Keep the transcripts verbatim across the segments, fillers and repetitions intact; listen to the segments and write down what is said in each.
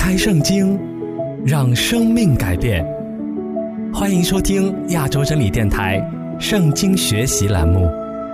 开圣经，让生命改变。欢迎收听亚洲真理电台圣经学习栏目。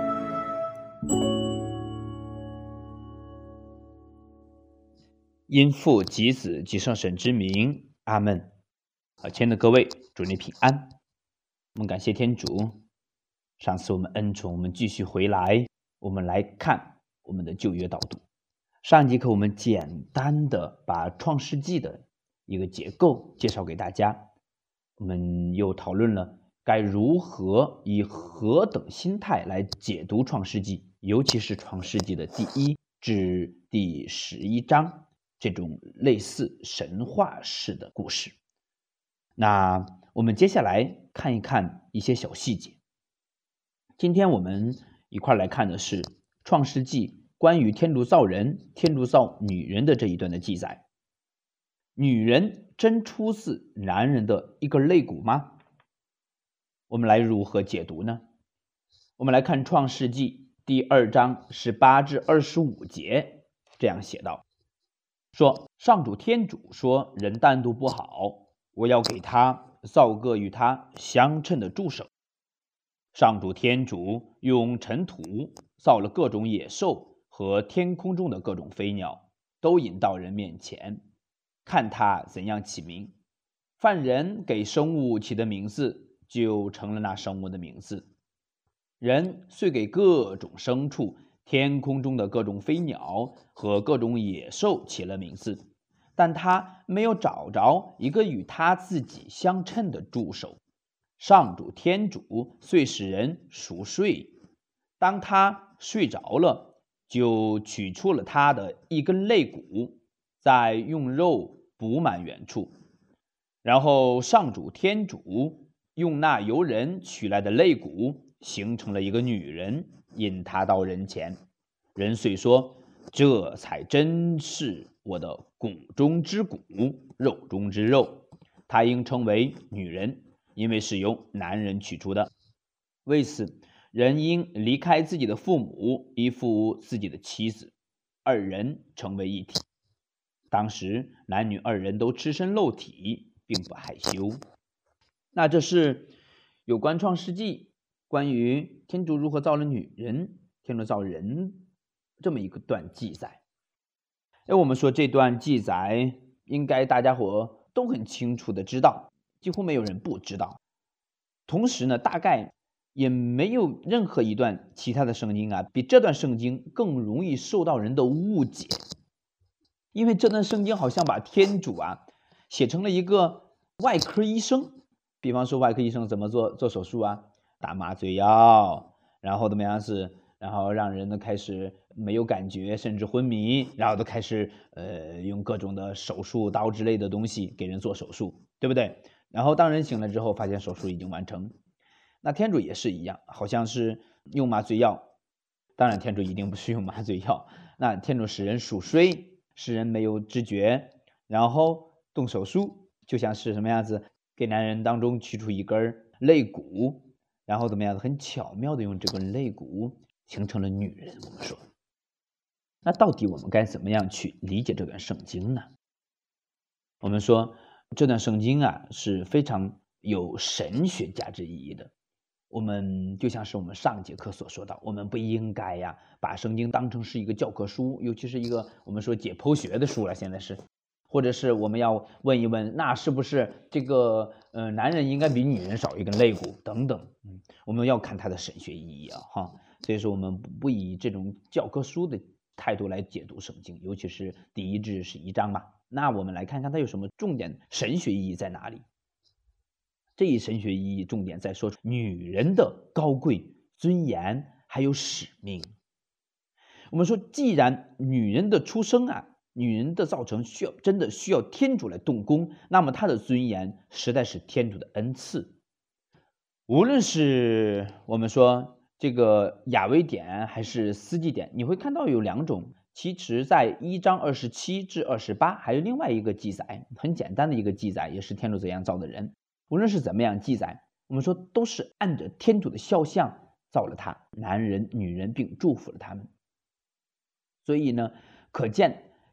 因父及子及圣神之名，阿们。好，亲爱的各位，主内平安。我们感谢天主，上次我们恩宠，我们继续回来，我们来看我们的旧约导读。上一节课我们简单的把创世纪的一个结构介绍给大家，我们又讨论了该如何以何等心态来解读创世纪，尤其是创世纪的第一至第十一章这种类似神话式的故事。那我们接下来看一看一些小细节。今天我们一块来看的是创世纪关于天主造人、天主造女人的这一段的记载。女人真出自男人的一个肋骨吗？我们来如何解读呢？我们来看创世纪第二章十八至二十五节，这样写道，说上主天主说，人单独不好，我要给他造个与他相称的助手。上主天主用尘土造了各种野兽和天空中的各种飞鸟，都引到人面前，看他怎样起名。凡人给生物起的名字，就成了那生物的名字。人遂给各种牲畜、天空中的各种飞鸟和各种野兽起了名字，但他没有找着一个与他自己相称的助手。上主天主遂使人熟睡，当他睡着了，就取出了他的一根肋骨，再用肉补满原处。然后上主天主用那由人取来的肋骨形成了一个女人，引她到人前。人遂说，这才真是我的骨中之骨，肉中之肉，她应称为女人，因为是由男人取出的。为此，人应离开自己的父母，依附自己的妻子，二人成为一体。当时男女二人都赤身露体，并不害羞。那这是有关创世纪关于天主如何造了女人、天主造人这么一个段记载。哎，我们说这段记载应该大家伙都很清楚的知道，几乎没有人不知道。同时呢，大概也没有任何一段其他的圣经啊，比这段圣经更容易受到人的误解。因为这段圣经好像把天主啊写成了一个外科医生，比方说外科医生怎么做做手术啊，打麻醉药，然后怎么样是，然后让人呢开始没有感觉，甚至昏迷，然后都开始呃用各种的手术刀之类的东西给人做手术，对不对？然后当人醒了之后，发现手术已经完成。那天主也是一样，好像是用麻醉药，当然天主一定不是用麻醉药，那天主使人熟睡，使人没有知觉，然后动手术，就像是什么样子，给男人当中取出一根肋骨，然后怎么样很巧妙的用这根肋骨形成了女人。我们说，那到底我们该怎么样去理解这段圣经呢？我们说这段圣经啊是非常有神学价值意义的。我们就像是我们上节课所说的，我们不应该呀把圣经当成是一个教科书，尤其是一个我们说解剖学的书了，现在是，或者是我们要问一问，那是不是这个呃男人应该比女人少一根肋骨等等，嗯，我们要看它的神学意义啊哈。所以说我们不以这种教科书的态度来解读圣经，尤其是第一至十一章嘛。那我们来看看它有什么重点神学意义在哪里。这一神学意义重点在说女人的高贵、尊严还有使命。我们说，既然女人的出生啊，女人的造成需要真的需要天主来动工，那么她的尊严实在是天主的恩赐。无论是我们说这个雅微典还是司祭典，你会看到有两种。其实在一章二十七至二十八还有另外一个记载，很简单的一个记载，也是天主怎样造的人。无论是怎么样记载，我们说都是按着天主的肖像造了他，男人、女人，并祝福了他们。所以呢，可见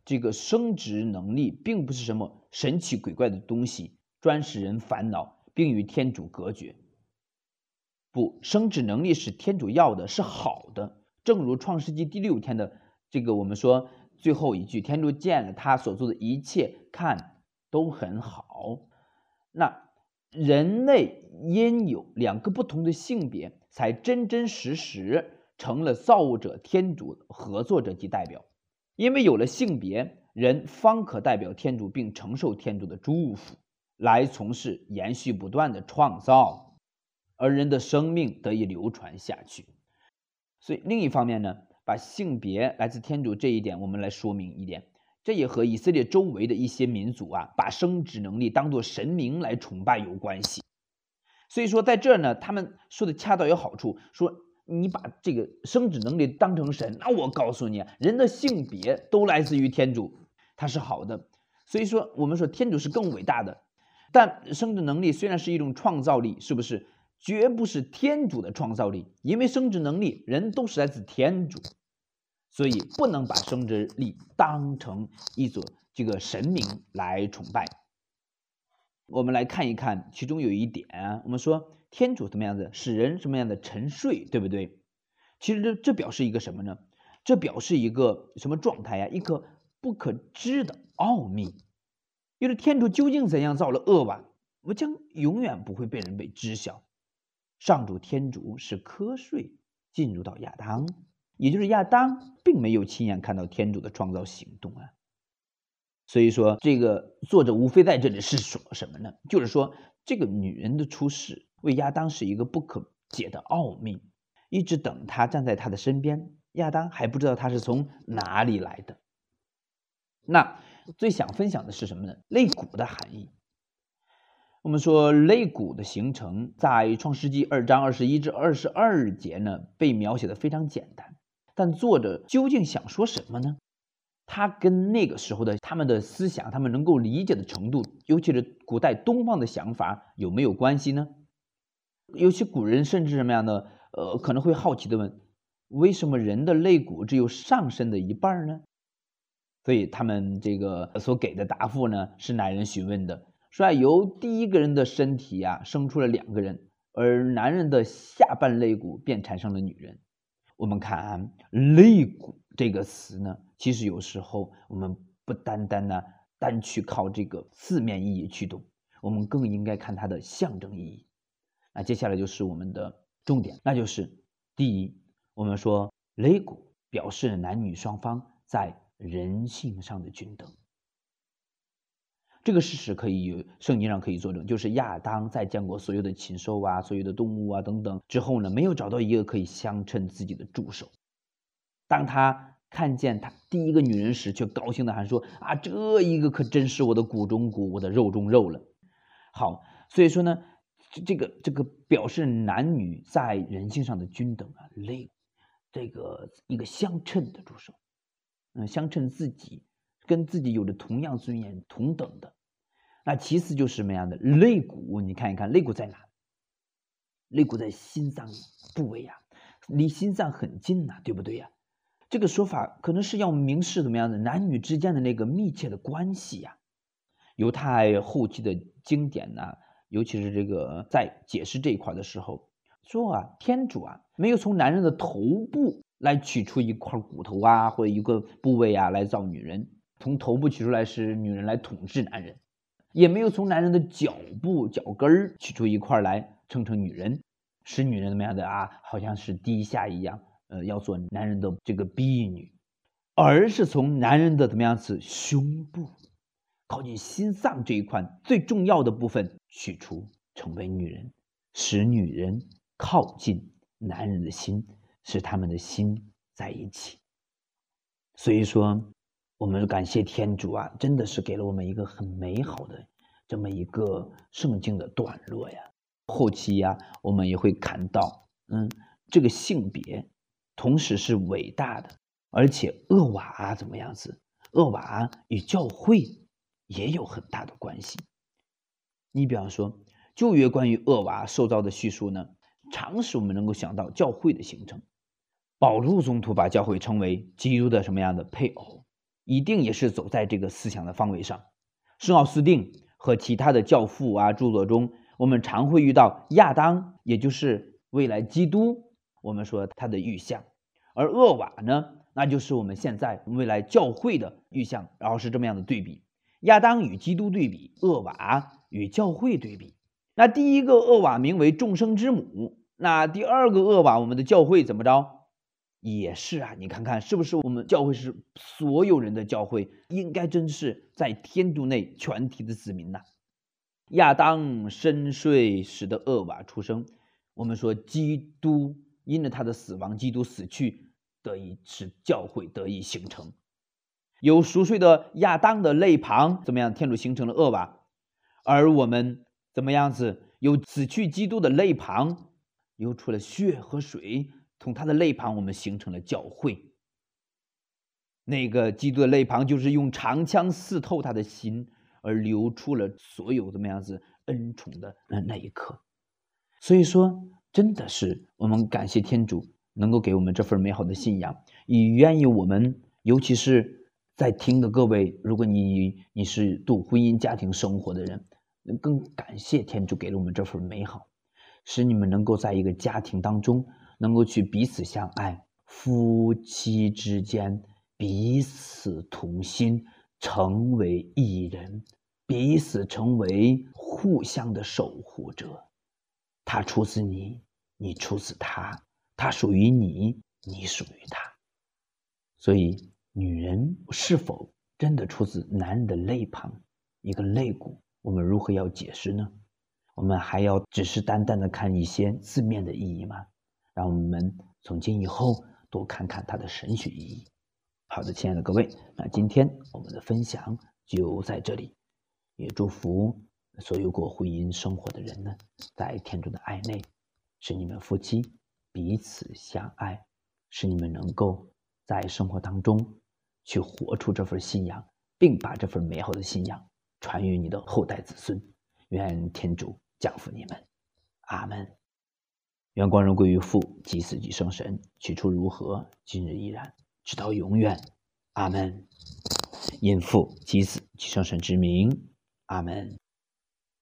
这个生殖能力并不是什么神奇鬼怪的东西，专使人烦恼，并与天主隔绝。不，生殖能力是天主要的，是好的。正如创世纪第六天的这个我们说最后一句，天主见了他所做的一切，看都很好。那人类因有两个不同的性别，才真真实实成了造物者天主合作者及代表。因为有了性别，人方可代表天主，并承受天主的祝福，来从事延续不断的创造，而人的生命得以流传下去。所以另一方面呢，把性别来自天主这一点我们来说明一点，这也和以色列周围的一些民族啊，把生殖能力当作神明来崇拜有关系。所以说在这儿呢，他们说的恰到有好处，说你把这个生殖能力当成神，那我告诉你，人的性别都来自于天主，它是好的。所以说我们说天主是更伟大的，但生殖能力虽然是一种创造力，是不是绝不是天主的创造力？因为生殖能力人都是来自天主，所以不能把生殖力当成一座这个神明来崇拜。我们来看一看其中有一点啊，我们说天主怎么样子使人什么样的沉睡，对不对？其实 这, 这表示一个什么呢？这表示一个什么状态呀？一个不可知的奥秘。因为天主究竟怎样造了恶娃，我将永远不会被人被知晓。上主天主使瞌睡进入到亚当，也就是亚当并没有亲眼看到天主的创造行动啊。所以说这个作者无非在这里是说什么呢？就是说这个女人的出世为亚当是一个不可解的奥秘，一直等他站在他的身边，亚当还不知道他是从哪里来的。那最想分享的是什么呢？肋骨的含义。我们说肋骨的形成在创世纪二章二十一至二十二节呢，被描写的非常简单，但作者究竟想说什么呢？他跟那个时候的他们的思想，他们能够理解的程度，尤其是古代东方的想法有没有关系呢？有些古人甚至什么样的呃，可能会好奇的问，为什么人的肋骨只有上身的一半呢？所以他们这个所给的答复呢，是耐人询问的，说由第一个人的身体啊生出了两个人，而男人的下半肋骨便产生了女人。我们看啊，肋骨这个词呢，其实有时候我们不单单呢单去靠这个字面意义去懂，我们更应该看它的象征意义。那接下来就是我们的重点，那就是第一，我们说肋骨表示男女双方在人性上的均等。这个事实可以有圣经上可以作证，就是亚当在见过所有的禽兽啊、所有的动物啊等等之后呢，没有找到一个可以相称自己的助手。当他看见他第一个女人时，却高兴的喊说啊，这一个可真是我的骨中骨，我的肉中肉了。好，所以说呢，这个这个表示男女在人性上的均等啊，肋这个一个相称的助手，嗯，相称自己，跟自己有着同样尊严、同等的。那其次就是什么样的肋骨？你看一看肋骨在哪？肋骨在心脏部位呀、啊，离心脏很近呐、啊，对不对呀、啊？这个说法可能是要明示怎么样的男女之间的那个密切的关系呀、啊。犹太后期的经典呢、啊，尤其是这个在解释这一块的时候，说啊，天主啊没有从男人的头部来取出一块骨头啊，或者一个部位啊来造女人，从头部取出来是女人来统治男人。也没有从男人的脚部脚跟取出一块来称成女人，使女人怎么样的啊，好像是低下一样，呃，要做男人的这个婢女，而是从男人的怎么样子胸部靠近心脏这一块最重要的部分取出，成为女人，使女人靠近男人的心，使他们的心在一起。所以说我们感谢天主啊，真的是给了我们一个很美好的这么一个圣经的段落呀。后期呀、啊，我们也会看到，嗯，这个性别同时是伟大的，而且厄娃怎么样子？厄娃与教会也有很大的关系。你比方说，旧约关于厄娃受造的叙述呢，常使我们能够想到教会的形成。保禄宗徒把教会称为基督的什么样的配偶？ 一定也是走在这个思想的方位上。圣奥斯定和其他的教父啊著作中，我们常会遇到亚当，也就是未来基督，我们说他的预象，而厄娃呢，那就是我们现在未来教会的预象，然后是这么样的对比，亚当与基督对比，厄娃与教会对比。那第一个厄娃名为众生之母，那第二个厄娃我们的教会怎么着？也是啊，你看看是不是我们教会是所有人的教会，应该真是在天都内全体的子民呐、啊。亚当深睡使得厄娃出生，我们说基督因着他的死亡，基督死去，得以使教会得以形成。有熟睡的亚当的肋旁怎么样？天主形成了厄娃，而我们怎么样子？有死去基督的肋旁，流出了血和水。从他的肋旁我们形成了教会，那个基督的肋旁就是用长枪刺透他的心，而流出了所有怎么样子恩宠的那一刻。所以说真的是我们感谢天主能够给我们这份美好的信仰，也愿意我们尤其是在听的各位，如果你你是度婚姻家庭生活的人，更感谢天主给了我们这份美好，使你们能够在一个家庭当中能够去彼此相爱，夫妻之间彼此同心，成为一人，彼此成为互相的守护者。他出自你，你出自他，他属于你，你属于他。所以女人是否真的出自男人的肋旁，一个肋骨，我们如何要解释呢？我们还要只是单单的看一些字面的意义吗？让我们从今以后多看看它的神学意义。好的，亲爱的各位，那今天我们的分享就在这里，也祝福所有过婚姻生活的人呢，在天主的爱内，使你们夫妻彼此相爱，使你们能够在生活当中去活出这份信仰，并把这份美好的信仰传于你的后代子孙。愿天主降福你们，阿们。愿光荣归于父及子及圣神，起初如何，今日依然，直到永远，阿们。因父及子及圣神之名，阿们。